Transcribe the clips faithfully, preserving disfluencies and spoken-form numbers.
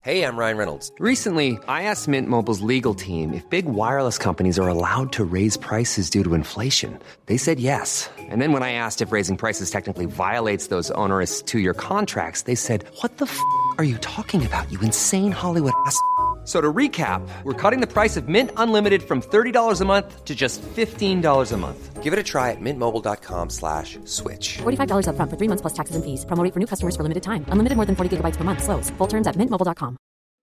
Hey, I'm Ryan Reynolds. Recently, I asked Mint Mobile's legal team if big wireless companies are allowed to raise prices due to inflation. They said yes. And then when I asked if raising prices technically violates those onerous two-year contracts, they said, what the f*** are you talking about, you insane Hollywood ass f- So to recap, we're cutting the price of Mint Unlimited from thirty dollars a month to just fifteen dollars a month. Give it a try at mintmobile.com slash switch. forty-five dollars up front for three months plus taxes and fees. Promo rate for new customers for limited time. Unlimited more than forty gigabytes per month. Slows full terms at mint mobile dot com.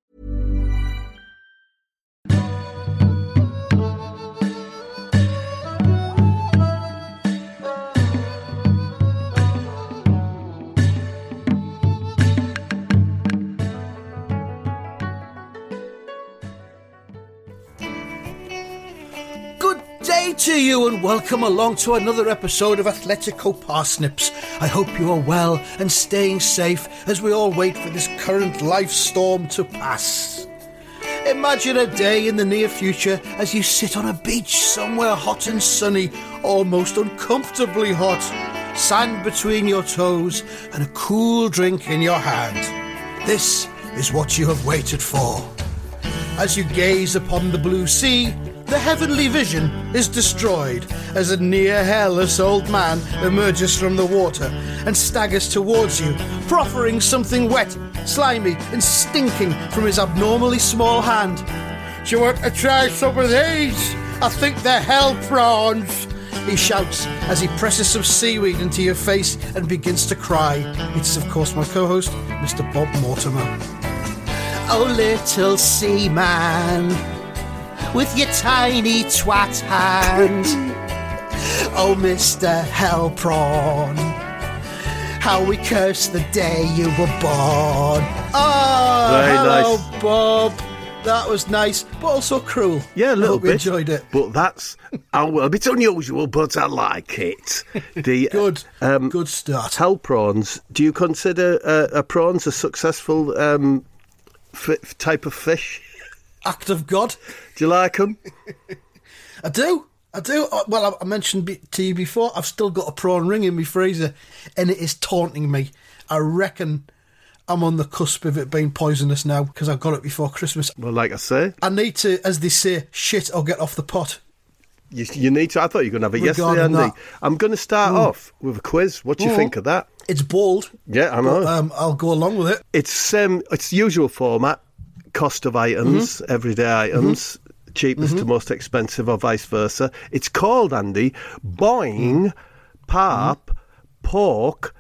Day to you and welcome along to another episode of Athletico Parsnips. I hope you are well and staying safe as we all wait for this current life storm to pass. Imagine a day in the near future as you sit on a beach somewhere hot and sunny, almost uncomfortably hot, sand between your toes and a cool drink in your hand. This is what you have waited for. As you gaze upon the blue sea, the heavenly vision is destroyed as a near-hairless old man emerges from the water and staggers towards you, proffering something wet, slimy and stinking from his abnormally small hand. Do you want to try some of these? I think they're hell prawns, he shouts as he presses some seaweed into your face and begins to cry. It's, of course, my co-host, Mister Bob Mortimer. Oh, little seaman, with your tiny twat hand. Oh, Mister Hell Prawn, how we curse the day you were born. Oh, Very hello, nice. Bob. That was nice, but also cruel. Yeah, a little I hope bit. you enjoyed it. But that's oh, a bit unusual, but I like it. The, Good, um, good start. Hell prawns. Do you consider uh, a prawns a successful um, f- type of fish? Act of God. Do you like them? I do. I do. Uh, Well, I I mentioned be- to you before, I've still got a prawn ring in my freezer, and it is taunting me. I reckon I'm on the cusp of it being poisonous now because I got it before Christmas. Well, like I say, I need to, as they say, shit or get off the pot. you, you need to. I thought you were going to have it yesterday, Regarding Andy. that. I'm going to start Mm. off with a quiz. What do you Mm. think of that? It's bold. Yeah, I know. But, um, I'll go along with it. It's um, it's the usual format: cost of items, Mm-hmm. everyday items, cheapest to most expensive, or vice versa. It's called, Andy, Boing, Pap, Pork,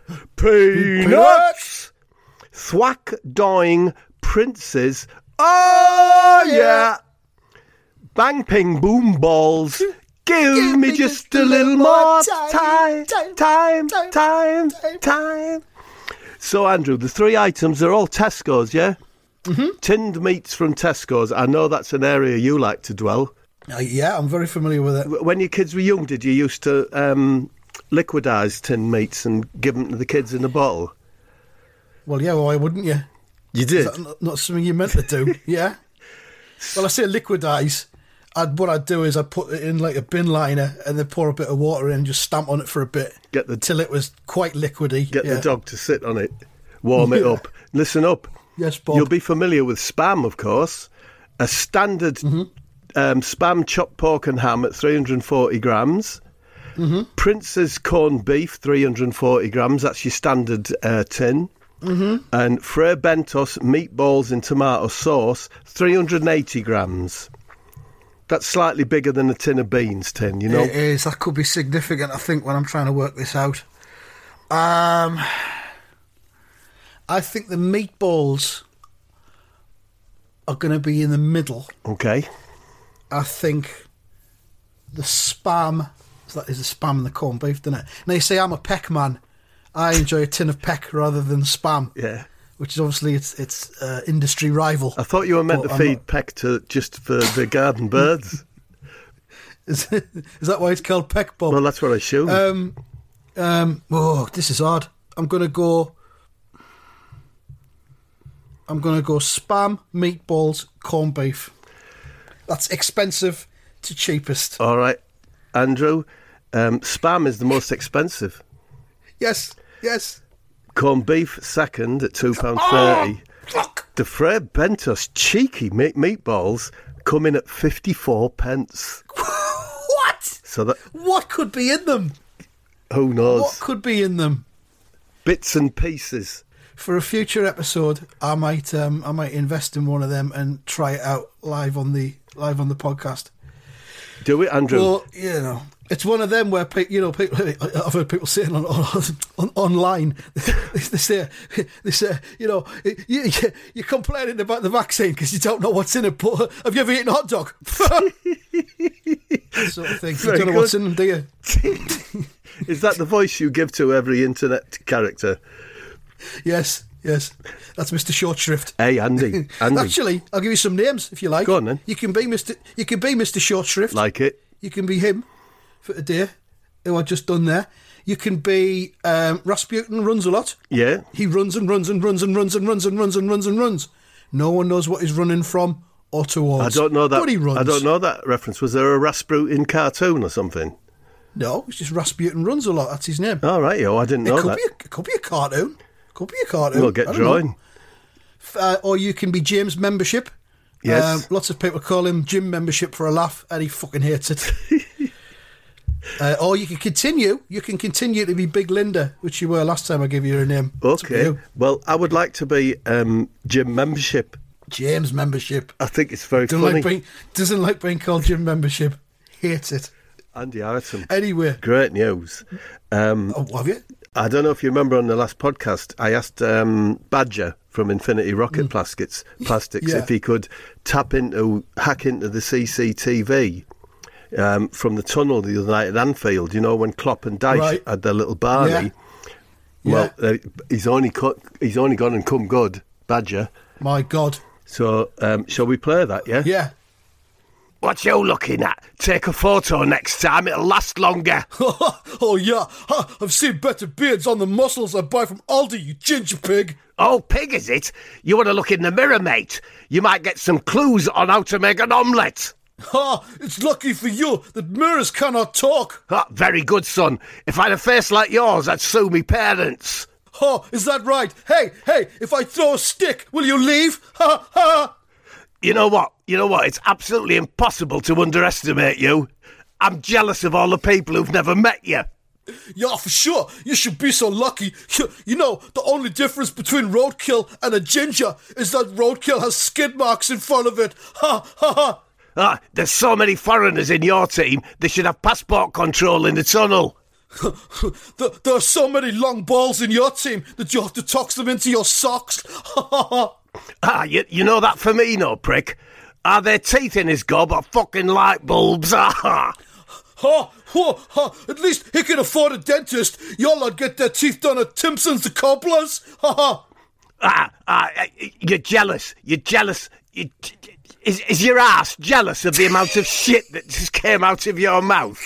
Peanuts, Thwack, Doing, Princes. Oh yeah, Bang, Ping, Boom, Balls. Give, me just a little more time, time, time, time, time. So, Andrew, the three items are all Tesco's, yeah? Mm-hmm. Tinned meats from Tesco's. I know that's an area you like to dwell. Uh, yeah, I'm very familiar with it. W- When your kids were young, did you used to um, liquidise tinned meats and give them to the kids in a bottle? Well, yeah, why wouldn't you? You Is did? that not, not something you meant to do? Yeah. Well, I say liquidise. I'd, what I'd do is I'd put it in like a bin liner and then pour a bit of water in and just stamp on it for a bit. Get the- till it was quite liquidy. Get yeah. the dog to sit on it, warm it Yeah. up. Listen up. Yes, Bob. You'll be familiar with Spam, of course. A standard Mm-hmm. um, Spam chopped pork and ham at three hundred forty grams. Mm-hmm. Prince's corned beef, three hundred forty grams. That's your standard uh, tin. Mm-hmm. And Frere Bentos meatballs in tomato sauce, three hundred eighty grams. That's slightly bigger than a tin of beans tin, you know? It is. That could be significant, I think, when I'm trying to work this out. Um, I think the meatballs are going to be in the middle. Okay. I think the spam is that is the spam and the corned beef, doesn't it? Now you say I'm a peck man. I enjoy a tin of peck rather than spam. Yeah. Which is obviously its its uh, industry rival. I thought you were meant But to I'm feed not- peck to just for the garden birds. Is, is that why it's called peck, Bob? Well, that's what I assumed. Um, um, oh, this is hard. I'm gonna go. I'm gonna go spam, meatballs, corned beef. That's expensive to cheapest. All right, Andrew. Um, spam is the most expensive. Yes, yes. Corned beef second at two pound thirty. Fuck! the Fred Bentos cheeky meat meatballs come in at fifty-four pence. What? So that What could be in them? who knows? What could be in them? Bits and pieces. For a future episode, I might um, I might invest in one of them and try it out live on the live on the podcast. Do it, Andrew. Well, you know, it's one of them where pe- you know people. I've heard people saying on, on, on online, they say they say you know you, you, you're complaining about the vaccine because you don't know what's in it. But have you ever eaten a hot dog? Sort of thing. Very you don't know good. what's in them, do you? Is that the voice you give to every internet character? Yes, yes. That's Mister Short Shrift. Hey, Andy. Andy. Actually, I'll give you some names if you like. Go on, then. You can be Mister You can be Mister Short Shrift. Like it. You can be him for today, who I just done there. You can be um, Rasputin runs a lot. Yeah. He runs and runs and runs and runs and runs and runs and runs and runs. No one knows what he's running from or towards. I don't know that. But he runs. I don't know that reference. Was there a Rasputin cartoon or something? No, it's just Rasputin runs a lot. That's his name. All right, yo, I didn't know it could that. be a, it could be a cartoon. Could be a cartoon. We'll get I don't know. drawing. Uh, or you can be James Membership. Yes. Um, lots of people call him Jim Membership for a laugh, and he fucking hates it. uh, or you can continue. You can continue to be Big Linda, which you were last time I gave you her name. That's up to Okay. you. Well, I would like to be um, Jim Membership. James Membership. I think it's very Doesn't funny. like being doesn't like being called Jim Membership. Hates it. Andy Harrison. Anyway, Great news. Um, oh, have you? I don't know if you remember on the last podcast, I asked um, Badger from Infinity Rocket Plastics, Plastics Yeah. if he could tap into, hack into the C C T V um, from the tunnel the other night at Anfield, you know, when Klopp and Dyche Right. had their little Barney. Yeah. Well, uh, he's only cut, he's only gone and come good, Badger. My God. So, um, shall we play that, yeah? Yeah. What you looking at? Take a photo next time, it'll last longer. Oh yeah, Ha, I've seen better beards on the muscles I buy from Aldi, you ginger pig. Oh, pig, is it? You want to look in the mirror, mate? You might get some clues on how to make an omelette. Ha, it's lucky for you that mirrors cannot talk. Ah, very good, son. If I had a face like yours, I'd sue me parents. Ha, is that right? Hey, hey, if I throw a stick, will you leave? Ha, ha. You know what? You know what? It's absolutely impossible to underestimate you. I'm jealous of all the people who've never met you. Yeah, for sure. You should be so lucky. You, you know, the only difference between roadkill and a ginger is that roadkill has skid marks in front of it. Ha, ha, ha. Ah, there's so many foreigners in your team, they should have passport control in the tunnel. there, there are so many long balls in your team that you have to tox them into your socks. Ha, ha, ha. Ah, you, you know that Firmino prick? Are there teeth in his gob or fucking light bulbs? Ah, Ha, ha, ha. At least he can afford a dentist. Y'all lot get their teeth done at Timpson's the Cobblers. Ha, ha. ah, ah, you're jealous. You're jealous. You, is, is your ass jealous of the amount of shit that just came out of your mouth?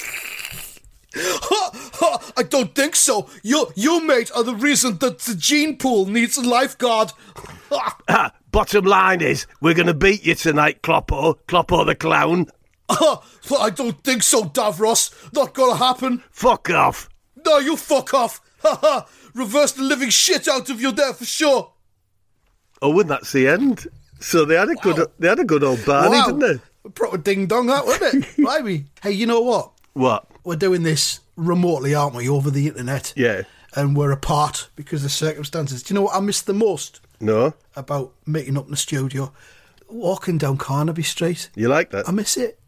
Ha, ha. I don't think so. You, you, mate, are the reason that the gene pool needs a lifeguard. Ha. Ah, bottom line is, we're going to beat you tonight, Kloppo. Kloppo the clown. Ha. I don't think so, Davros. Not gonna happen. Fuck off. No, you fuck off. Ha ha. Reverse the living shit out of you there for sure. Oh, and that's the end. So they had a good, they had a good old Barney, Wow. didn't they? Proper ding dong, that wasn't it? Blimey. Hey, you know what? What? We're doing this remotely, aren't we, over the internet? Yeah. And we're apart because of circumstances. Do you know what I miss the most No? about meeting up in the studio? Walking down Carnaby Street. You like that? I miss it.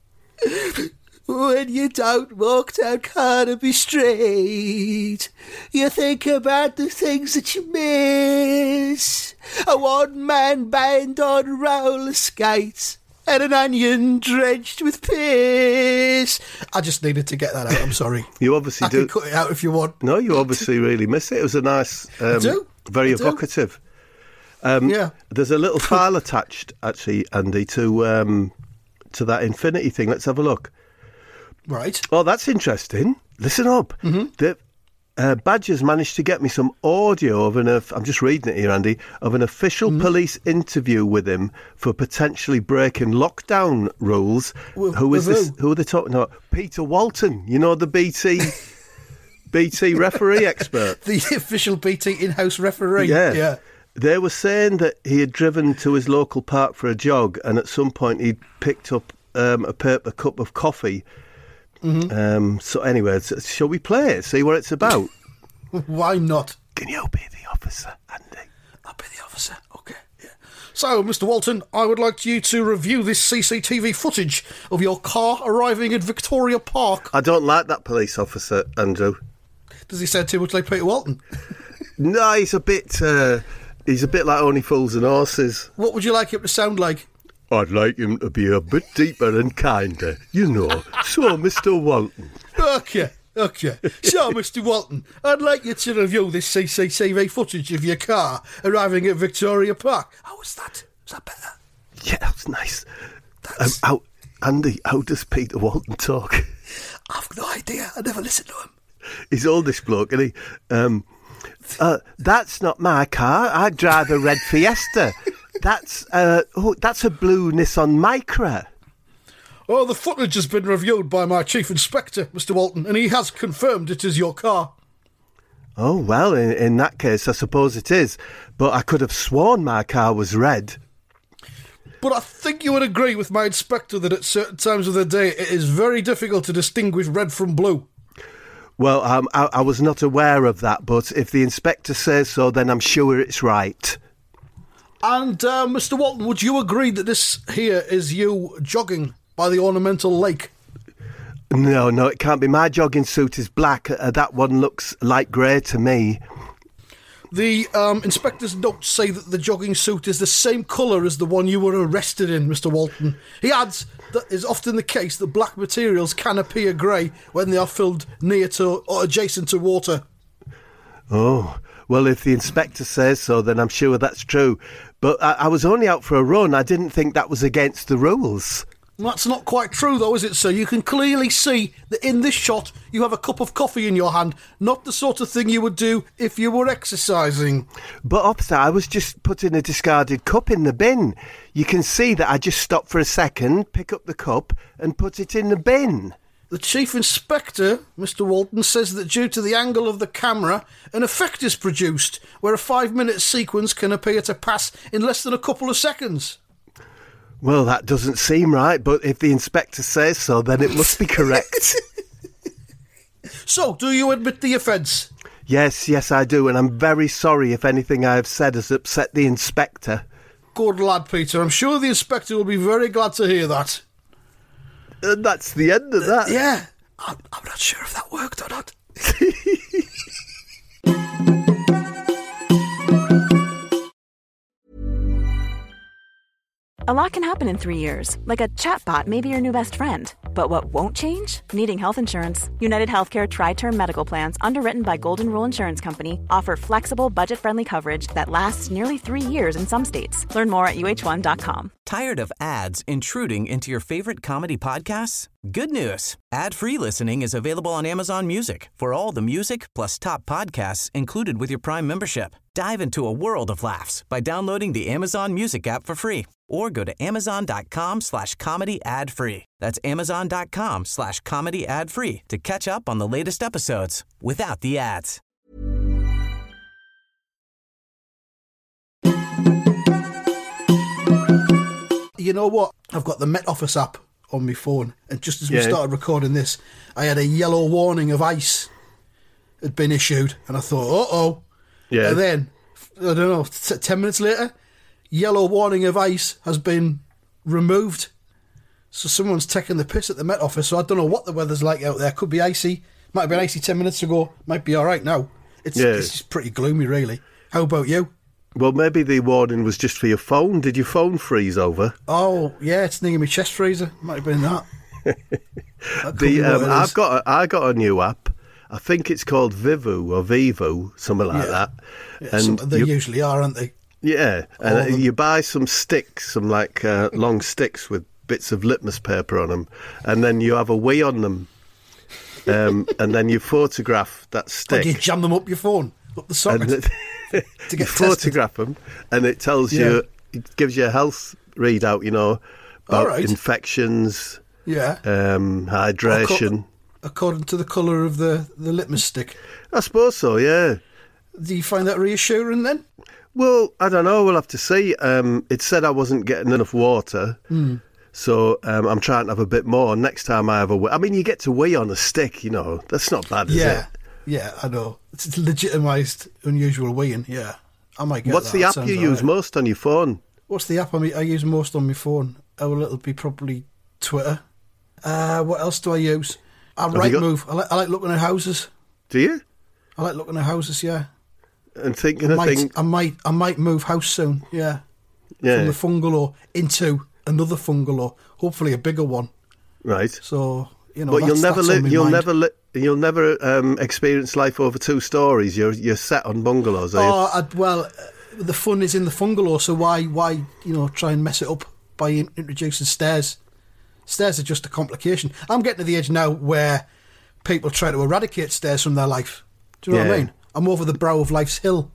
When you don't walk down Carnaby Street, you think about the things that you miss. A one-man band on roller skates and an onion drenched with piss. I just needed to get that out, I'm sorry. You obviously I do. can cut it out if you want. No, you obviously really miss it. It was a nice, um, do. very I do. evocative. Um, Yeah. There's a little file attached, actually, Andy, to um, to that Infinity thing. Let's have a look. Right. Oh, that's interesting. Listen up. Mm-hmm. The, uh, Badger's managed to get me some audio of an, uh, I'm just reading it here, Andy, of an official Mm-hmm. police interview with him for potentially breaking lockdown rules. With- who is with this? who? Who are they talking about? Peter Walton, you know, the B T B T referee expert. The official B T in-house referee. Yeah. Yeah. They were saying that he had driven to his local park for a jog, and at some point he'd picked up um, a paper cup of coffee. Mm-hmm. Um, so anyway, so, shall we play it? See what it's about? Why not? Can you be the officer, Andy? I'll be the officer. Okay. Yeah. So, Mister Walton, I would like you to review this C C T V footage of your car arriving at Victoria Park. I don't like that police officer, Andrew. Does he sound too much like Peter Walton? No, he's a bit. Uh, he's a bit like Only Fools and Horses. What would you like him to sound like? I'd like him to be a bit deeper and kinder, you know. So, Mister Walton. Okay, okay. So, Mister Walton, I'd like you to review this C C T V footage of your car arriving at Victoria Park. How was that? Was that better? Yeah, that was nice. Um, how, Andy, how does Peter Walton talk? I've no idea. I never listened to him. He's oldest bloke, isn't he? Um, uh, that's not my car. I drive a red Fiesta. That's uh, oh, that's a blue Nissan Micra. Oh, the footage has been reviewed by my chief inspector, Mister Walton, and he has confirmed it is your car. Oh, well, in, in that case, I suppose it is. But I could have sworn my car was red. But I think you would agree with my inspector that at certain times of the day it is very difficult to distinguish red from blue. Well, um, I, I was not aware of that, but if the inspector says so, then I'm sure it's right. And, uh, Mister Walton, would you agree that this here is you jogging by the ornamental lake? No, no, it can't be. My jogging suit is black. Uh, that one looks light grey to me. The um, inspector's notes say that the jogging suit is the same colour as the one you were arrested in, Mister Walton. He adds that is often the case that black materials can appear grey when they are filled near to or adjacent to water. Oh, well, if the inspector says so, then I'm sure that's true. But I, I was only out for a run. I didn't think that was against the rules. That's not quite true, though, is it, sir? You can clearly see that in this shot you have a cup of coffee in your hand, not the sort of thing you would do if you were exercising. But, officer, I was just putting a discarded cup in the bin. You can see that I just stopped for a second, pick up the cup and put it in the bin. The chief inspector, Mister Walton, says that due to the angle of the camera, an effect is produced where a five-minute sequence can appear to pass in less than a couple of seconds. Well, that doesn't seem right, but if the inspector says so, then it must be correct. So, do you admit the offence? Yes, yes, I do, and I'm very sorry if anything I have said has upset the inspector. Good lad, Peter. I'm sure the inspector will be very glad to hear that. And that's the end of that. Uh, yeah. I'm, I'm not sure if that worked or not. A lot can happen in three years, like a chatbot may be your new best friend. But what won't change? Needing health insurance. United Healthcare Tri-Term Medical Plans, underwritten by Golden Rule Insurance Company, offer flexible, budget-friendly coverage that lasts nearly three years in some states. Learn more at U H one dot com. Tired of ads intruding into your favorite comedy podcasts? Good news. Ad-free listening is available on Amazon Music for all the music plus top podcasts included with your Prime membership. Dive into a world of laughs by downloading the Amazon Music app for free or go to amazon.com slash comedy ad free. That's amazon.com slash comedy ad free to catch up on the latest episodes without the ads. You know what? I've got the Met Office app on my phone, and just as we Yeah. started recording this, I had a yellow warning of ice had been issued, and I thought, uh-oh. Yeah. And then, I don't know, t- ten minutes later, yellow warning of ice has been removed. So someone's taking the piss at the Met Office, so I don't know what the weather's like out there. Could be icy. Might have been icy ten minutes ago. Might be all right now. It's, Yeah. it's just pretty gloomy, really. How about you? Well, maybe the warning was just for your phone. Did your phone freeze over? Oh, yeah, it's near my chest freezer. Might have been that. That could be The what um, it I've is. got a, I got a new app. I think it's called Vivu or Vivu, something like Yeah. that. Yeah, And some- they you- usually are, aren't they? Yeah, All and of them. you buy some sticks, some like uh, long sticks with bits of litmus paper on them, and then you have a wee on them, um, and then you photograph that Or stick. do you jam them up your phone, up the socket? and it, to you get photograph them, and it tells Yeah. you, it gives you a health readout, you know, about All right. infections, Yeah. um, hydration. According to the colour of the, the litmus stick. I suppose so, yeah. Do you find that reassuring then? Well, I don't know. We'll have to see. Um, it said I wasn't getting enough water, Mm. so um, I'm trying to have a bit more. Next time I have a wee, I mean, you get to wee on a stick, you know. That's not bad, is Yeah, it? yeah, I know. It's legitimised unusual weeing, yeah. I might get What's that. the That app sounds you use alright. most on your phone? What's the app I, I use most on my phone? Oh, well, it'll be probably Twitter. Uh, what else do I use? I you right got- move. I like, I like looking at houses. Do you? I like looking at houses, yeah. And thinking I of might, things. I might, I might move house soon. Yeah, from Yeah, the bungalow into another bungalow, hopefully a bigger one. right. So you know, But you'll that's- never that's on live. my You'll mind. never li- You'll never um, experience life over two stories. You're you're set on bungalows. Are you? Oh, I'd, well, uh, the fun is in the bungalow. So why, why, you know, try and mess it up by in- introducing stairs? Stairs are just a complication. I'm getting to the age now where people try to eradicate stairs from their life. Do you know what I Yeah. mean? I'm over the brow of life's hill.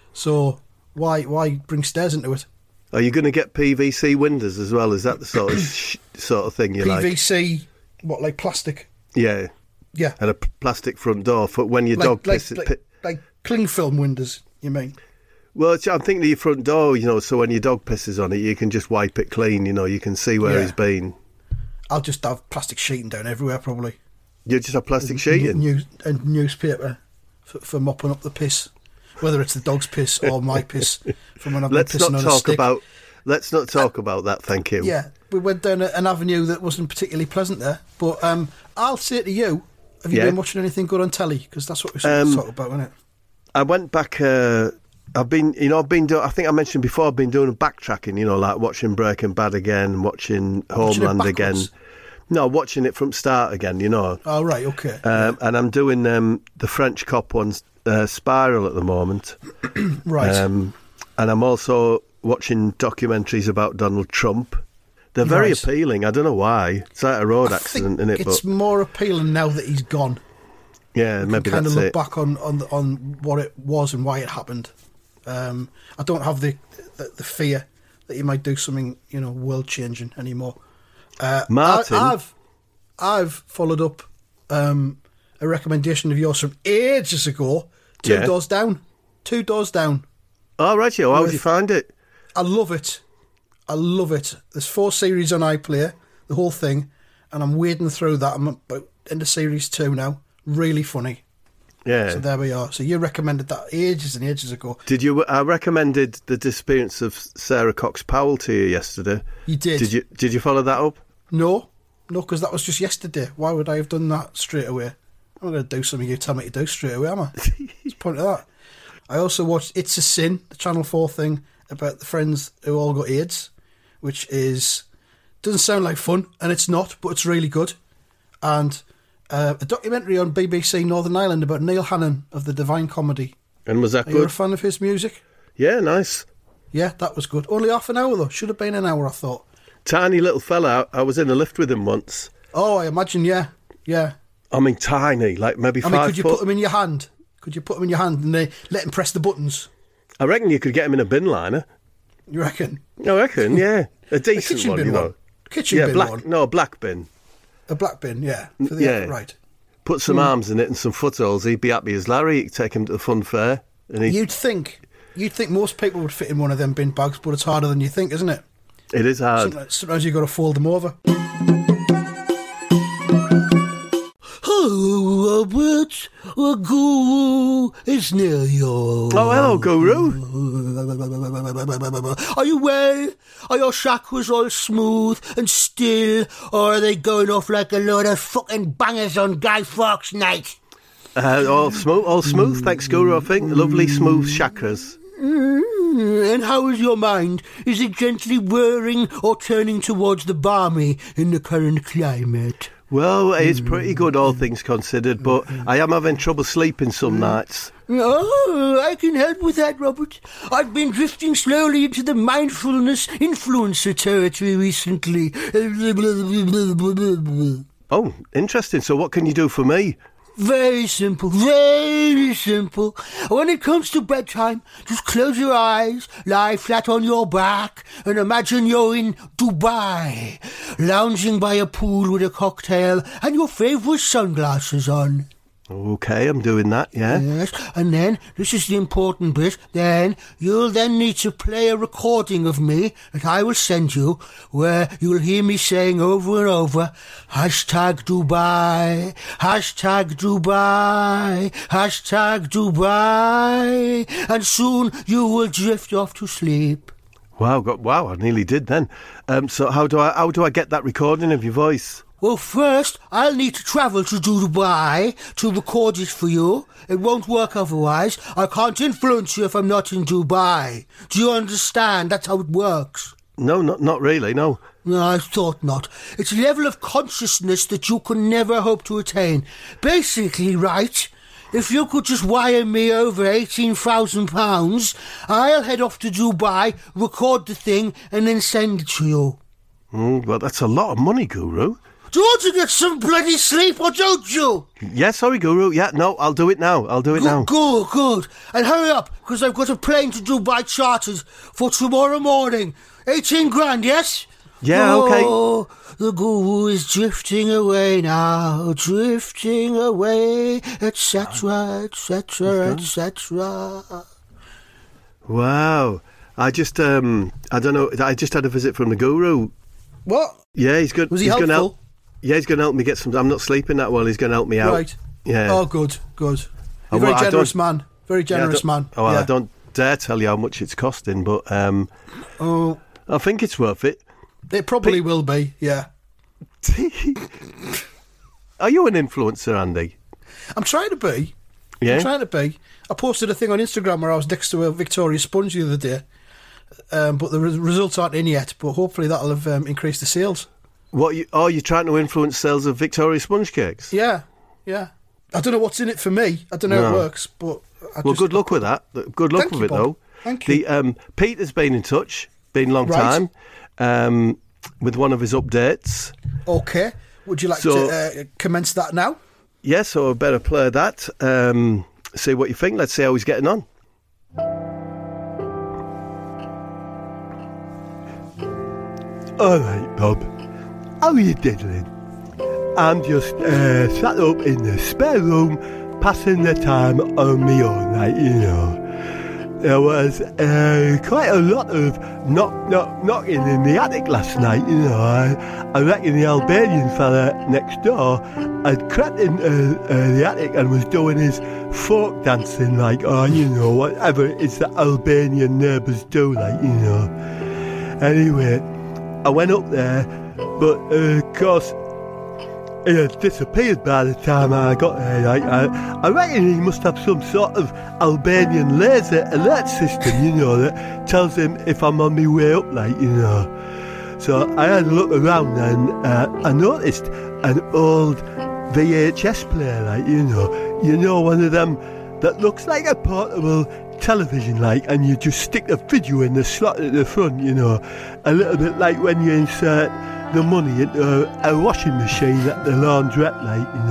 So why, why bring stairs into it? Are you going to get P V C windows as well? Is that the sort of sh- sort of thing you like? P V C, what, like plastic? Yeah, Yeah. and a p- plastic front door for when your Like, dog like, pisses. like, pi- like cling film windows, you mean? Well, it's- I'm thinking of your front door, you know, so when your dog pisses on it, you can just wipe it clean. You know, you can see where Yeah. he's been. I'll just have plastic sheeting down everywhere, probably. You just have plastic sheeting. News, and newspaper for, for mopping up the piss, whether it's the dog's piss or my piss from when I've been Let's pissing not on a talk stick. about. Let's not talk about that. Thank you. Yeah, we went down a, an avenue that wasn't particularly pleasant there. But um, I'll say to you, have you Yeah. been watching anything good on telly? Because that's what we're supposed Um, to talk about, isn't it? I went back. Uh, I've been, you know, I've been doing. I think I mentioned before. I've been doing a backtracking. You know, like watching Breaking Bad again, watching Watching it Homeland again. backwards? No, watching it from start again. You know, Oh, right, okay. um, and I'm doing um, the French cop one's uh, Spiral at the moment. right. Um, and I'm also watching documentaries about Donald Trump. They're very Right. appealing. I don't know why. It's like a road I accident, think isn't it? it's But more appealing now that he's gone. yeah, maybe kind that's of look it. back on, on on what it was and why it happened. Um, I don't have the, the the fear that he might do something, you know, world changing anymore. Uh, Martin? I, I've I've followed up um, a recommendation of yours from ages ago. Two Yeah. doors down, two doors down. Oh, right, yo. How did With- you find it? I love it. I love it. There's four series on iPlayer, the whole thing, and I'm wading through that. I'm about into series two now. Really funny. Yeah. So there we are. So you recommended that ages and ages ago. Did you? I recommended the disappearance of Sarah Cox Powell to you yesterday. You did. Did you? Did you follow that up? No, no, because that was just yesterday. Why would I have done that straight away? I'm not going to do something you tell me to do straight away, am I? What's the point of that? I also watched It's a Sin, the Channel four thing about the friends who all got AIDS, which is doesn't sound like fun, and it's not, but it's really good. And uh, a documentary on B B C Northern Ireland about Neil Hannon of the Divine Comedy. And was that Are you a good? fan of his music? Yeah, nice. Yeah, that was good. Only half an hour though. Should have been an hour, I thought. Tiny little fella. I was in a lift with him once. Oh, I imagine. Yeah, yeah. I mean, tiny, like maybe I five mean, could you foot. put them in your hand? Could you put them in your hand and they let him press the buttons? I reckon you could get him in a bin liner. You reckon? I reckon, yeah, a A decent kitchen one, bin you know. one. Kitchen Yeah, bin black. one. No, black bin. A black bin, yeah. For the Yeah. right. Put some arms in it and some footholes. He'd be happy as Larry. You'd take him to the fun fair, and he. You'd think, you'd think most people would fit in one of them bin bags, but it's harder than you think, isn't it? It is hard. Sometimes, sometimes you've got to fold them over. Hello, Robert. A guru is near you. Oh, hello, Guru. Are you well? Are your chakras all smooth and still, or are they going off like a load of fucking bangers on Guy Fawkes night? Uh, all smooth, all smooth. Thanks, Guru. I think lovely, smooth chakras. Mm, and how is your mind? Is it gently whirring or turning towards the balmy in the current climate? Well, it's pretty good, all things considered, but I am having trouble sleeping some nights. Oh, I can help with that, Robert. I've been drifting slowly into the mindfulness influencer territory recently. Oh, interesting. So what can you do for me? Very simple, very simple. When it comes to bedtime, just close your eyes, lie flat on your back, and imagine you're in Dubai, lounging by a pool with a cocktail and your favourite sunglasses on. Okay, I'm doing that, yeah. Yes, and then, this is the important bit, then you'll then need to play a recording of me that I will send you, where you'll hear me saying over and over, hashtag Dubai, hashtag Dubai, hashtag Dubai, and soon you will drift off to sleep. Wow, got, wow, I nearly did then. Um, so how do I how do I get that recording of your voice? Well, first, I'll need to travel to Dubai to record it for you. It won't work otherwise. I can't influence you if I'm not in Dubai. Do you understand? That's how it works. No, not not really, no. No, I thought not. It's a level of consciousness that you can never hope to attain. Basically, right, if you could just wire me over eighteen thousand pounds, I'll head off to Dubai, record the thing, and then send it to you. Mm, well, that's a lot of money, Guru. Do you want to get some bloody sleep or don't you? Yeah, sorry, Guru. Yeah, no, I'll do it now. I'll do it good, now. Good, good. And hurry up, because I've got a plane to Dubai chartered for tomorrow morning. eighteen grand, yes? Yeah, oh, okay. The Guru is drifting away now, drifting away, et cetera, et cetera, et cetera. Wow. I just, um, I don't know, I just had a visit from the Guru. What? Yeah, he's good. Was he he's helpful? Gonna help, yeah, he's going to help me get some, I'm not sleeping that well, he's going to help me out. Right. Yeah. Oh, good, good. You're Oh, a very well, I generous don't- man. Very generous yeah, I man. don't- Oh, well, yeah. I don't dare tell you how much it's costing, but um, Oh, I think it's worth it. it probably will be, yeah. Are you an influencer, Andy? I'm trying to be. Yeah. I'm trying to be. I posted a thing on Instagram where I was next to a Victoria Sponge the other day, um, but the re- results aren't in yet, but hopefully that'll have um, increased the sales. What you, are you trying to influence sales of Victoria sponge cakes? Yeah, yeah. I don't know what's in it for me. I don't know how No. it works, but... I Well, just, good luck with that. Good luck Thank with you, it, Bob. though. Thank you. The, um, Peter's been in touch, been a long Right. time, um, with one of his updates. Okay. Would you like So- to uh, commence that now? Yeah, so I better play that. Um, see what you think. Let's see how he's getting on. All right, Bob. How are you diddling? I'm just uh, sat up in the spare room, passing the time on my own, like, you know. There was uh, quite a lot of knock, knock, knocking in the attic last night, you know. I, I reckon the Albanian fella next door had crept into uh, the attic and was doing his folk dancing, like, oh, you know, whatever it is that Albanian neighbours do, like, you know. Anyway, I went up there, but uh, of course, he had disappeared by the time I got there. Like, I, I reckon he must have some sort of Albanian laser alert system, you know, that tells him if I'm on my way up, like, you know. So I had a look around and uh, I noticed an old V H S player, like, you know, you know, one of them that looks like a portable television, like, and you just stick the video in the slot at the front, you know, a little bit like when you insert the money into a, a washing machine at the laundrette, like, you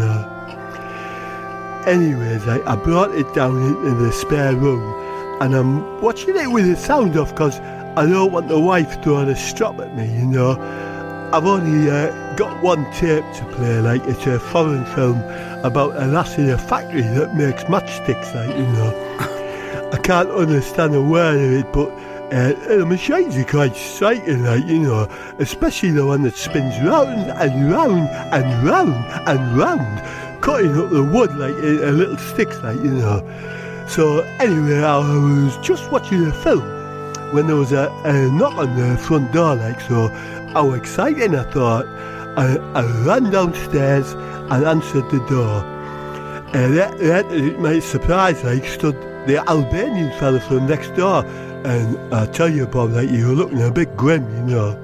know. Anyways, like, I brought it down into the spare room and I'm watching it with the sound off because I don't want the wife throwing a strop at me, you know. I've only uh, got one tape to play, like, it's a foreign film about a lass in a factory that makes matchsticks, like, you know. I can't understand a word of it, but uh, the machines are quite striking, like, you know, especially the one that spins round and round and round and round, cutting up the wood, like, in, in little sticks, like, you know. So, anyway, I was just watching the film when there was a, a knock on the front door, like, so how exciting, I thought. I, I ran downstairs and answered the door. And uh, that, that, my surprise, like, stood the Albanian fella from next door, and I tell you, Bob, like, you were looking a bit grim, you know.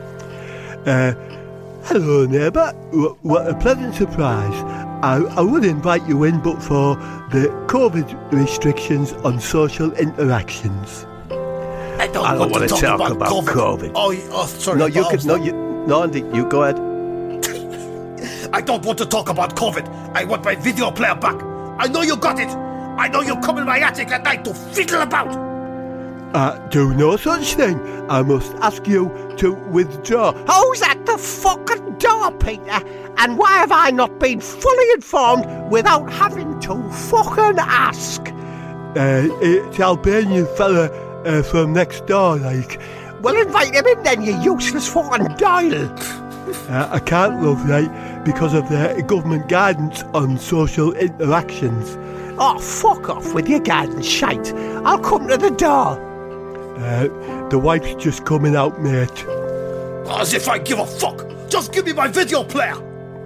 Uh, hello, neighbour. W- what a pleasant surprise. I, I would invite you in, but for the COVID restrictions on social interactions. I don't, I don't want to talk, talk about, about COVID. COVID. Oh, oh, sorry. No, you could. No, you. No, Andy, you go ahead. I don't want to talk about COVID. I want my video player back. I know you got it. I know you come in my attic at night to fiddle about. I do no such thing. I must ask you to withdraw. Who's at the fucking door, Peter? And why have I not been fully informed without having to fucking ask? Uh, it's Albanian fella uh, from next door, like. Well, invite him in then, you useless fucking Doyle. Uh, I can't, love, right, because of the government guidance on social interactions. Oh, fuck off with your guidance shite. I'll come to the door. Uh, the wife's just coming out, mate. As if I give a fuck. Just give me my video player.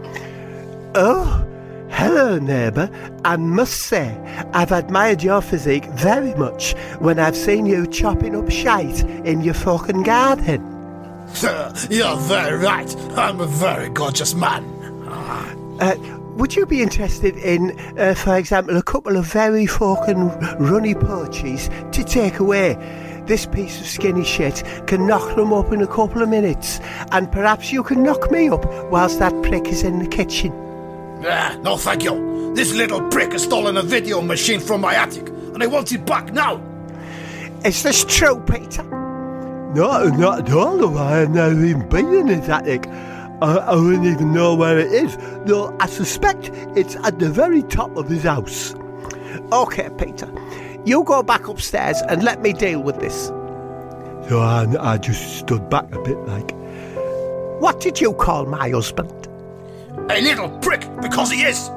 Oh, hello, neighbour. I must say, I've admired your physique very much when I've seen you chopping up shite in your fucking garden. You're very right. I'm a very gorgeous man. Uh, would you be interested in, uh, for example, a couple of very fucking runny porches to take away? This piece of skinny shit can knock them up in a couple of minutes, and perhaps you can knock me up whilst that prick is in the kitchen. Ah, no thank you. This little prick has stolen a video machine from my attic, and I want it back now. Is this true, Peter? No, not at all, though. I have never even been in his attic. I, I wouldn't even know where it is, though I suspect it's at the very top of his house. OK, Peter. You go back upstairs and let me deal with this. So I, I just stood back a bit like... What did you call my husband? A little prick, because he is.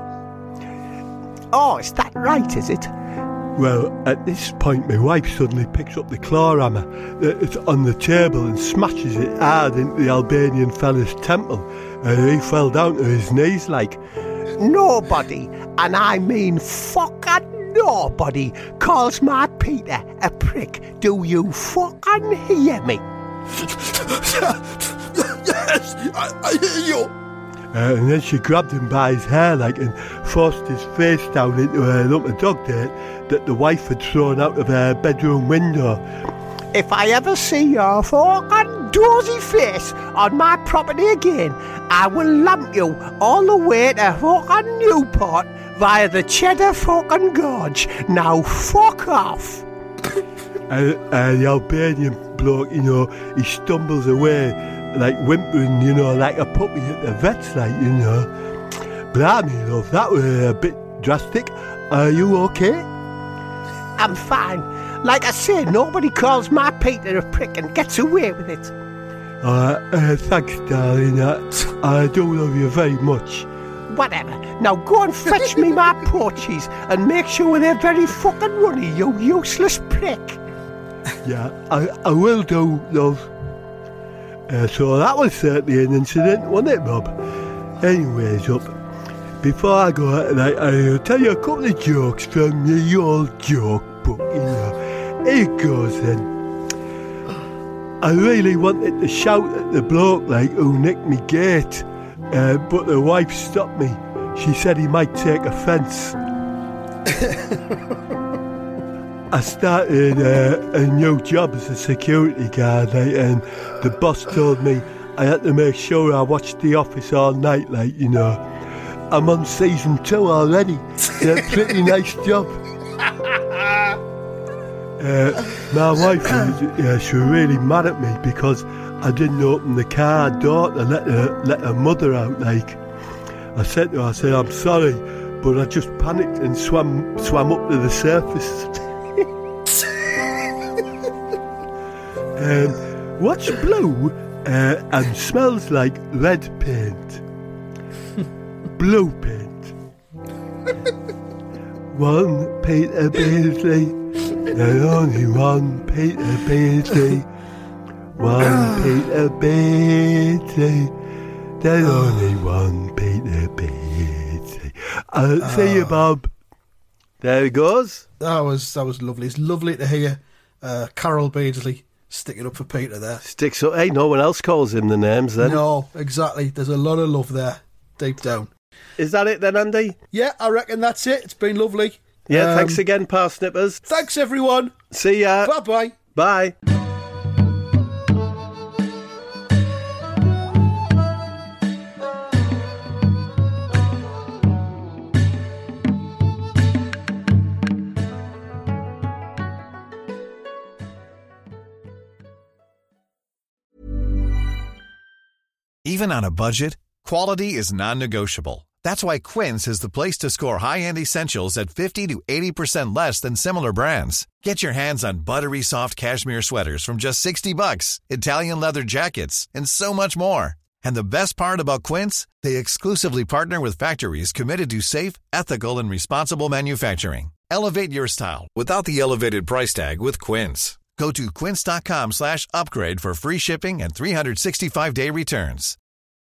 Oh, is that right, is it? Well, at this point, my wife suddenly picks up the claw hammer that's on the table and smashes it hard into the Albanian fella's temple. And he fell down to his knees like... Nobody, and I mean fucking nobody, calls my Peter a prick. Do you fucking hear me? Yes, I, I hear you. Uh, and then she grabbed him by his hair like and forced his face down into a lump of dog dirt that the wife had thrown out of her bedroom window. If I ever see your fucking dozy face on my property again, I will lump you all the way to fucking Newport via the Cheddar fucking Gorge. Now fuck off. And uh, the Albanian bloke, you know, he stumbles away like whimpering, you know, like a puppy at the vet's, like, you know. Blimey, love, that was a bit drastic. Are you okay? I'm fine. Like I say, nobody calls my Peter a prick and gets away with it. Uh, uh, thanks, darling. Uh, I do love you very much. Whatever. Now go and fetch me my porches and make sure they're very fucking runny, you useless prick. Yeah, I, I will do, love. Uh, so that was certainly an incident, wasn't it, Bob? Anyways, up. Before I go out tonight, I'll tell you a couple of jokes from the old joke book, you know. Here goes then. I really wanted to shout at the bloke, like, who nicked me gate, uh, but the wife stopped me. She said he might take offence. I started uh, a new job as a security guard, like, and the boss told me I had to make sure I watched The Office all night, like, you know. I'm on season two already. It's a pretty nice job. Uh, my wife, uh, she was really mad at me because I didn't open the car door to let her, let her mother out, like. I said to her, I said, I'm sorry, but I just panicked and swam, swam up to the surface. Um, what's blue uh, and smells like red paint? Blue paint. One Peter Beardsley, there's only one Peter Beardsley. One Peter Beardsley, there's only one Peter Beardsley. I'll see you, Bob. There it goes. That was that was lovely. It's lovely to hear uh, Carol Beardsley sticking up for Peter there. Sticks up. Hey, no one else calls him the names then. No, exactly. There's a lot of love there, deep down. Is that it then, Andy? Yeah, I reckon that's it. It's been lovely. Yeah, um, thanks again, Parsnippers. Thanks, everyone. See ya. Bye-bye. Bye. Even on a budget, quality is non-negotiable. That's why Quince is the place to score high-end essentials at fifty to eighty percent less than similar brands. Get your hands on buttery soft cashmere sweaters from just sixty bucks, Italian leather jackets, and so much more. And the best part about Quince, they exclusively partner with factories committed to safe, ethical, and responsible manufacturing. Elevate your style without the elevated price tag with Quince. Go to quince.com slash upgrade for free shipping and three sixty-five day returns.